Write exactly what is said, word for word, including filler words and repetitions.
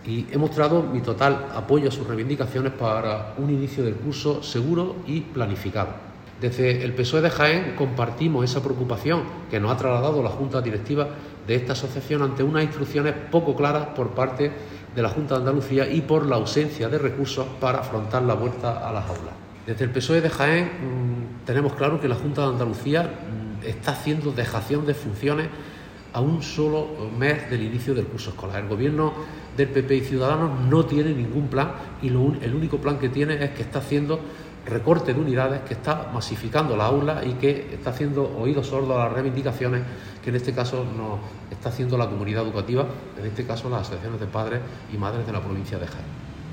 y he mostrado mi total apoyo a sus reivindicaciones para un inicio del curso seguro y planificado. Desde el P S O E de Jaén compartimos esa preocupación que nos ha trasladado la Junta Directiva de esta asociación ante unas instrucciones poco claras por parte de la Junta de Andalucía y por la ausencia de recursos para afrontar la vuelta a las aulas. Desde el P S O E de Jaén mmm, tenemos claro que la Junta de Andalucía mmm, está haciendo dejación de funciones a un solo mes del inicio del curso escolar. El gobierno del P P y Ciudadanos no tiene ningún plan y lo, el único plan que tiene es que está haciendo recorte de unidades, que está masificando las aulas y que está haciendo oídos sordos a las reivindicaciones que en este caso nos está haciendo la comunidad educativa, en este caso las asociaciones de padres y madres de la provincia de Jaén.